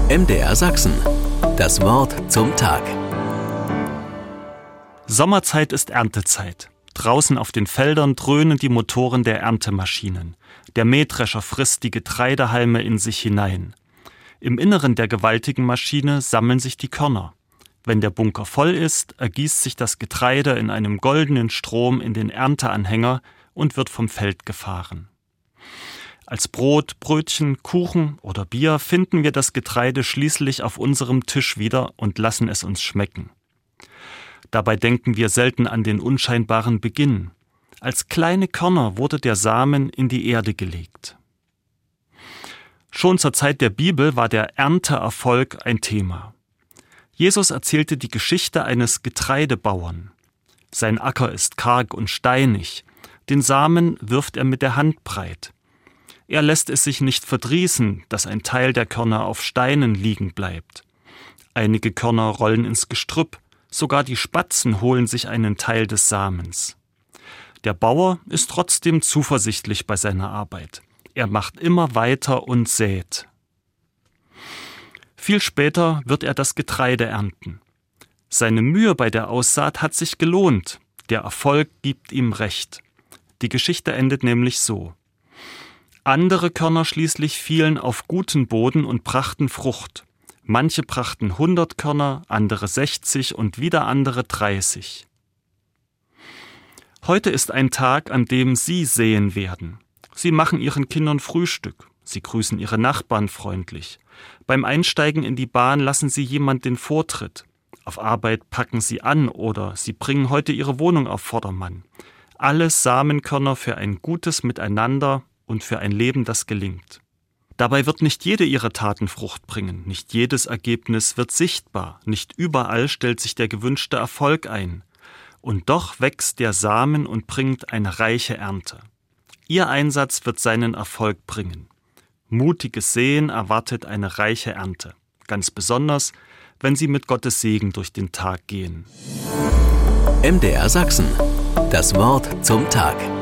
MDR Sachsen. Das Wort zum Tag. Sommerzeit ist Erntezeit. Draußen auf den Feldern dröhnen die Motoren der Erntemaschinen. Der Mähdrescher frisst die Getreidehalme in sich hinein. Im Inneren der gewaltigen Maschine sammeln sich die Körner. Wenn der Bunker voll ist, ergießt sich das Getreide in einem goldenen Strom in den Ernteanhänger und wird vom Feld gefahren. Als Brot, Brötchen, Kuchen oder Bier finden wir das Getreide schließlich auf unserem Tisch wieder und lassen es uns schmecken. Dabei denken wir selten an den unscheinbaren Beginn. Als kleine Körner wurde der Samen in die Erde gelegt. Schon zur Zeit der Bibel war der Ernteerfolg ein Thema. Jesus erzählte die Geschichte eines Getreidebauern. Sein Acker ist karg und steinig. Den Samen wirft er mit der Hand breit. Er lässt es sich nicht verdrießen, dass ein Teil der Körner auf Steinen liegen bleibt. Einige Körner rollen ins Gestrüpp, sogar die Spatzen holen sich einen Teil des Samens. Der Bauer ist trotzdem zuversichtlich bei seiner Arbeit. Er macht immer weiter und sät. Viel später wird er das Getreide ernten. Seine Mühe bei der Aussaat hat sich gelohnt. Der Erfolg gibt ihm recht. Die Geschichte endet nämlich so. Andere Körner schließlich fielen auf guten Boden und brachten Frucht. Manche brachten 100 Körner, andere 60 und wieder andere 30. Heute ist ein Tag, an dem Sie säen werden. Sie machen Ihren Kindern Frühstück. Sie grüßen Ihre Nachbarn freundlich. Beim Einsteigen in die Bahn lassen Sie jemand den Vortritt. Auf Arbeit packen Sie an oder Sie bringen heute Ihre Wohnung auf Vordermann. Alles Samenkörner für ein gutes Miteinander und für ein Leben, das gelingt. Dabei wird nicht jede ihrer Taten Frucht bringen, nicht jedes Ergebnis wird sichtbar, nicht überall stellt sich der gewünschte Erfolg ein. Und doch wächst der Samen und bringt eine reiche Ernte. Ihr Einsatz wird seinen Erfolg bringen. Mutiges Säen erwartet eine reiche Ernte, ganz besonders, wenn Sie mit Gottes Segen durch den Tag gehen. MDR Sachsen. Das Wort zum Tag.